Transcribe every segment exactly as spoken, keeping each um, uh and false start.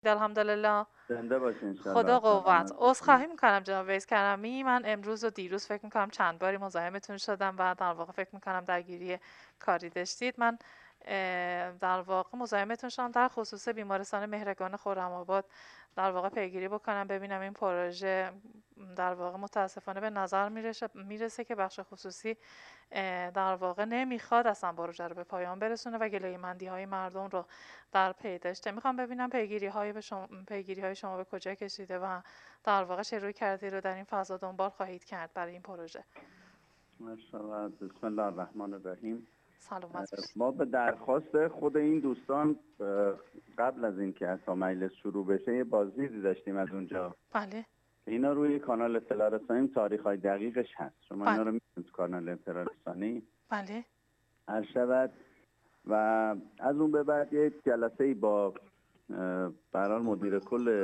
الحمدلله. زنده باشین انشالله. خدا قوت. سلامت عذرخواهی باشین. میکنم جناب ویس کرمی، من امروز و دیروز فکر میکنم چند باری مزاحمتون شدم و در واقع فکر میکنم درگیری کاری داشتید. من در واقع مزاحمتون شدم در خصوص بیمارستان مهرگان خرم‌آباد در واقع پیگیری بکنم ببینم این پروژه در واقع متاسفانه به نظر میرسه میرسه که بخش خصوصی در واقع نمیخواد اصلا پروژه رو به پایان برسونه و گلایه‌مندی های مردم رو در پی داشته. میخوام ببینم پیگیری های به شما پیگیری های شما به کجا کشیده و در واقع چه روی کردی رو در این فضا دنبال خواهید کرد برای این پروژه. ماشاءالله. بسم الله الرحمن الرحیم. سلامت باشید. ما به درخواست خود این دوستان قبل از اینکه اصلا مجلس شروع بشه یه بازدیدی داشتیم از اونجا. بله. اینا روی کانال اطلاع رسانی تاریخ های دقیقش هست. شما بله. اینا رو میتونید کانال اطلاع رسانی بله. هر شود و از اون به بعد یک جلسه ای با برای مدیر کل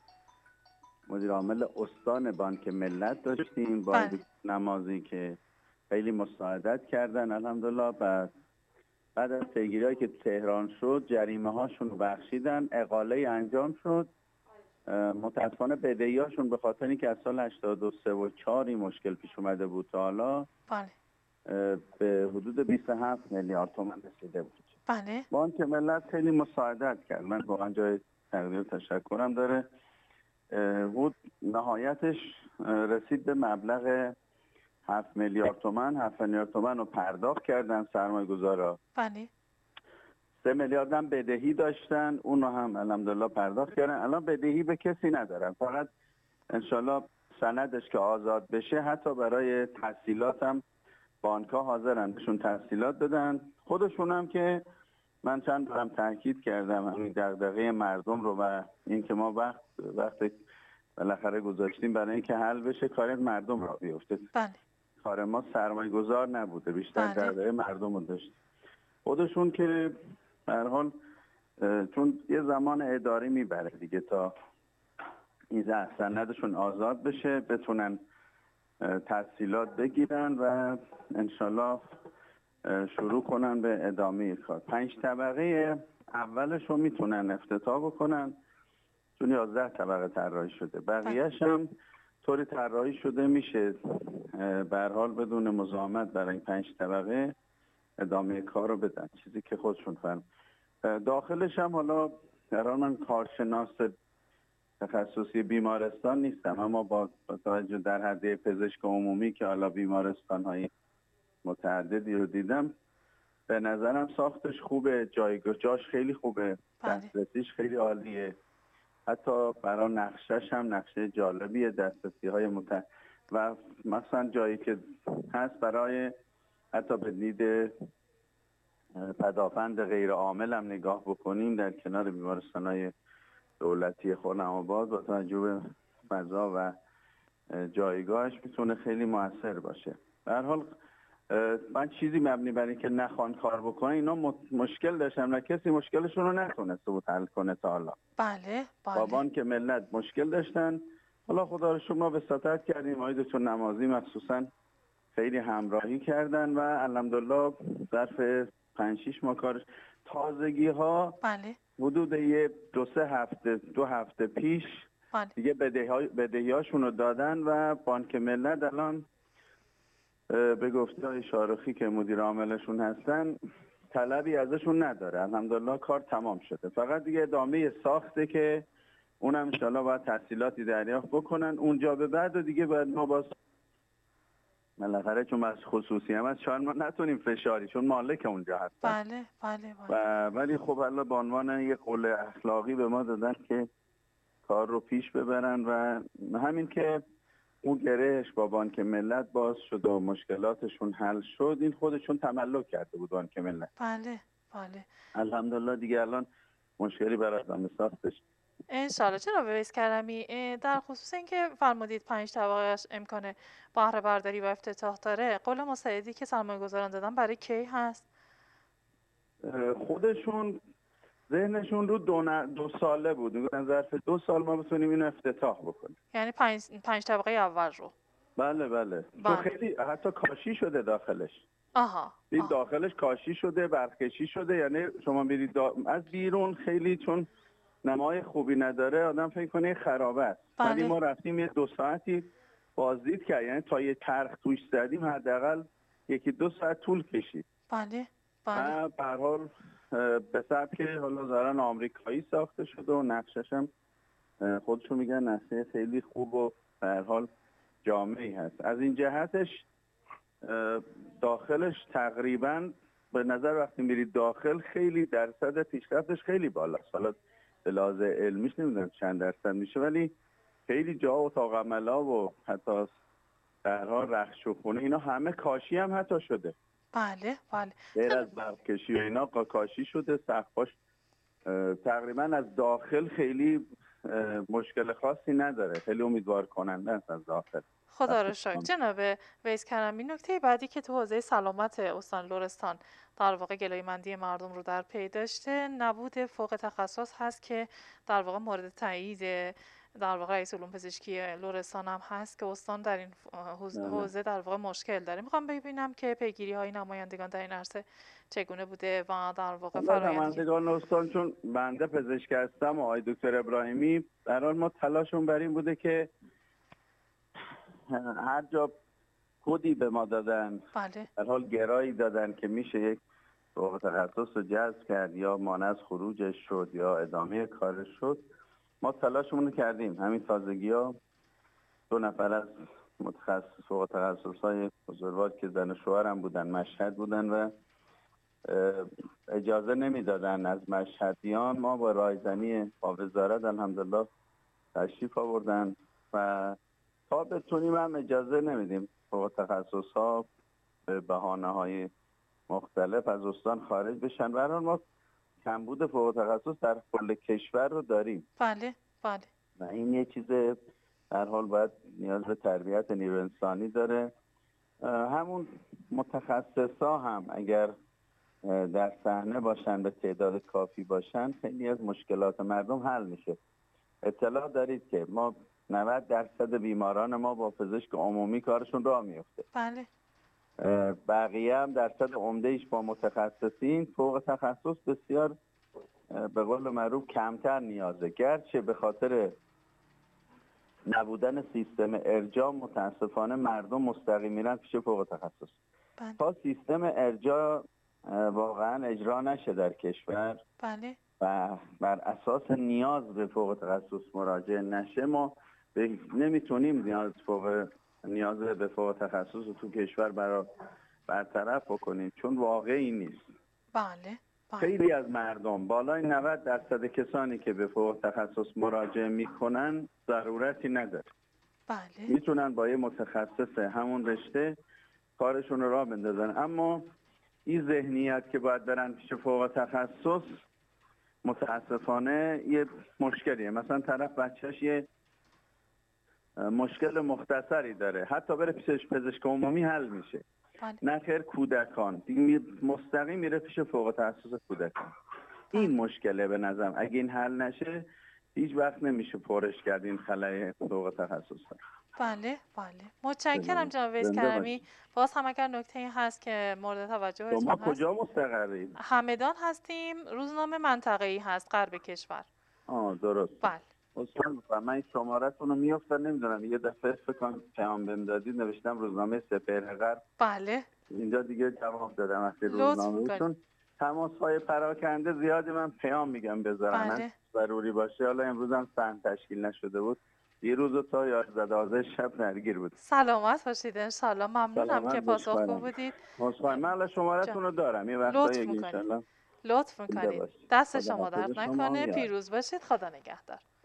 مدیر عامل استان بانک ملت داشتیم با بله. نمازی که خیلی مساعدت کردن الحمدلله. بعد بعد از پیگیری‌هایی که تهران شد جریمه هاشون رو بخشیدن، اقاله انجام شد. متاسفانه بدهیاشون به خاطر اینکه از سال هشتاد و سه و چهار این مشکل پیش اومده بود تا حالا بله. به حدود بیست و هفت میلیارد تومان رسیده بود. بله. بانک ملت خیلی مساعدت کرد. من واقعا جای تقدیر تشکرم داره. بود نهایتش رسید به مبلغ هفت میلیارد تومان. هفت میلیارد تومان رو پرداخت کردن سرمایه گذارا. بله. سه میلیارد هم بدهی داشتن، اون رو هم الحمدلله پرداخت کردن. الان بدهی به کسی ندارن، فقط انشالله سندش که آزاد بشه حتی برای تحصیلات هم بانک ها حاضرن بهشون تحصیلات بدن. خودشون هم که من چند بارم تاکید کردم همین دغدغه مردم رو و این که ما وقت وقت بالاخره گذاشتیم برای اینکه حل بشه کار مردم را بیفته. بله. کار ما سرمایه گذار نبوده، بیشتر بله. دغدغه مردم رو داشت. خودشون که به هر حال چون یه زمان اداری میبره دیگه تا این سندشون آزاد بشه بتونن تحصیلات بگیرن و انشالله شروع کنن به ادامه کار. پنج طبقه اولش رو میتونن افتتاح بکنن چون یازده طبقه طراحی شده، بقیهش هم طوری طراحی شده میشه به هر حال بدون مزاحمت برای این پنج طبقه ادامه کار رو بدن، چیزی که خودشون فهم. داخلش هم حالا در حال من کارشناس تخصصی بیمارستان نیستم، اما با توجه در حد پزشک عمومی که حالا بیمارستان های متعددی رو دیدم به نظرم ساختش خوبه، جایگاه جاش خیلی خوبه، دسترسیش خیلی عالیه، حتی برای نقشش هم نقشه جالبیه، دسترسی های مت و مثلا جایی که هست برای حتی به دید پدافند غیر عامل هم نگاه بکنیم در کنار بیمارستان های دولتی خرم‌آباد با توجه به فضا و جایگاهش میتونه خیلی موثر باشه. به هر حال من چیزی مبنی بر اینکه نخوان کار بکنه اینا مشکل داشتن و کسی مشکلشون رو نتونسته بود حل کنه تا حالا. بله بله. با بانک ملت مشکل داشتن، حالا خدا رو شکر ما وساطت کردیم، آقای دکتر نمازی مخصوصا خیلی همراهی کردن و الحمدلله ظرف پنج شش ماه کارش تازگی ها بله. حدود یه دو سه هفته دو هفته پیش بله. دیگه بدهی هاشون رو دادن و بانک ملت الان به گفته های شارخی که مدیر عاملشون هستن طلبی ازشون نداره. الحمدلله کار تمام شده، فقط دیگه ادامه ساخته که اونم انشالله باید تحصیلاتی دریافت بکنن. اونجا به بعد و دیگه باید ما باز بالاخره چون از خصوصی هم هست شاید ما نتونیم فشاری چون مالک اونجا هستن. بله بله بله. و ولی خب الله به عنوان یک قول اخلاقی به ما دادن که کار رو پیش ببرن و همین که اون گرهش با بانک ملت باز شد و مشکلاتشون حل شد این خودشون تملک کرده بود بانک ملت. بله بله. الحمدلله دیگه الان مشکلی برای ادامه ساختش انشالله. جناب ویس کرمی در خصوص اینکه فرمودید پنج طبقهش امکان بهره برداری و افتتاح داره، قول مساعدی که سرمایه گذاران دادن برای کی هست؟ خودشون ذهنشون رو دو, ن... دو ساله بود، میگن ظرف دو سال ما بتونیم اینو افتتاح بکنیم، یعنی پنج, پنج طبقه اول رو. بله بله. بله. خیلی حتی کاشی شده داخلش. آها. این داخلش کاشی شده، برقکشی شده، یعنی شما برید دا... از بیرون خیلی چون نمای خوبی نداره آدم فکر کنه خرابه است. ولی بله ما رفتیم یه دو ساعتی بازدید کرد، یعنی تا یه چرخ توش زدیم حداقل یکی دو ساعت طول کشید. بله بله و به هر حال به سبک حالا ظاهرا آمریکایی ساخته شده و نقشش هم خودشون میگن نقشه خیلی خوب و به هر حال جامعی هست. از این جهتش داخلش تقریبا به نظر وقتی میرید داخل خیلی درصد پیشرفتش خیلی بالاست. حالا به لحاظ علمیش نمیدونم چند درصد میشه، ولی خیلی جا و اتاق عملا و حتی در حال رخش و خونه اینا همه کاشی هم حتی شده. بله بله غیر از برق کشی و اینا کاشی شده. سقفاش تقریبا از داخل خیلی مشکل خاصی نداره. خیلی امیدوار کننده است از داخل. خدا رو شکر. جناب ویس کرمی، نکته بعدی که تو حوزه سلامت استان لرستان در واقع گلایه‌مندی مردم رو در پی داشته، نبود فوق تخصص هست که در واقع مورد تایید در واقع رئیس علوم پزشکی لرستان هم هست که استان در این حوزه در واقع مشکل داره. میخوام ببینم که پیگیری های نمایندگان در این عرصه چگونه بوده و در واقع فرآیند نمایندگان استان، چون بنده پزشک هستم و آقای دکتر ابراهیمی، در حال ما تلاشمون بر این بوده که هر جا کدی به ما دادن، بله در حال گرایی دادن که میشه یک فوق تخصص رو جذب کرد یا مانع از خروجش شد یا ادامه کارش شد، ما تلاشمون کردیم. همین تازگی ها دو نفر از متخصص فوق تخصص های بزرگوار که زن و شوهرم بودن مشهد بودن و اجازه نمیدادن از مشهدیان. ما با رایزنی با وزارت الحمدلله تشریف آوردن و تا بتونیم هم اجازه نمیدیم فوق تخصص ها به بهانه های مختلف از استان خارج بشن. برای ما کمبود فوق تخصص در کل کشور رو داریم. بله بله و این یه چیز در حال باید نیاز به تربیت نیرو انسانی داره. همون متخصصا هم اگر در صحنه باشن به تعداد کافی باشن خیلی از مشکلات مردم حل میشه. اطلاع دارید که ما نود درصد بیماران ما با پزشک عمومی کارشون راه میفته. بله بقیه هم درصد عمده ایش با متخصصین. فوق تخصص بسیار به قول معروف کمتر نیازه، گرچه به خاطر نبودن سیستم ارجاع متاسفانه مردم مستقیم میرن پیش فوق تخصص. بله. تا سیستم ارجاع واقعا اجرا نشه در کشور بله و بر اساس نیاز به فوق تخصص مراجعه نشه، ما نمیتونیم نیاز فوق نیاز به فوق تخصص رو تو کشور برای برطرف بکنیم، چون واقعی نیست. بله بله. خیلی از مردم بالای نود درصد کسانی که به فوق تخصص مراجعه میکنن ضرورتی نداره. بله میتونن با یه متخصص همون رشته کارشون رو راه بندازن. اما این ذهنیت که باید برن پیش فوق تخصص متاسفانه یه مشکلیه. مثلا طرف بچهش یه مشکل مختصری داره، حتی بره پیش پزشک عمومی حل میشه. بله. نه خیر کودکان مستقیم میره پیش فوق تخصص کودکان. این بله. مشکله به نظرم. اگه این حل نشه هیچ وقت نمیشه پرش کرد این خلای فوق تخصص. بله بله متشکرم جناب ویس کرمی. باز هم اگر نکته‌ای هست که مورد توجهتون هست. شما کجا مستقرید؟ همدان هستیم. روزنامه منطقه‌ای هست غرب کشور. آه درست. بله. اصلا من شماره‌تون رو میافتم نمیدونم یه دفعه فکر کنم پیام بهم دادید نوشتم روزنامه سپهر غرب. بله. اینجا دیگه جواب دادم وقتی روزنامه‌تون تماس‌های پراکنده زیادی من پیام میگم بذارن. بله. ضروری باشه. حالا امروز هم سن تشکیل نشده بود. یه روز تا یازده دوازده شب درگیر بود. سلامت باشید ان شاءالله. ممنونم که پاسخگو بودید. مصاحبه من الان شماره‌تون رو دارم. یه وقتایی ان شاءالله لطف میکنید. دست شما درد نکنه. پیروز باشید. خدا نگهدار.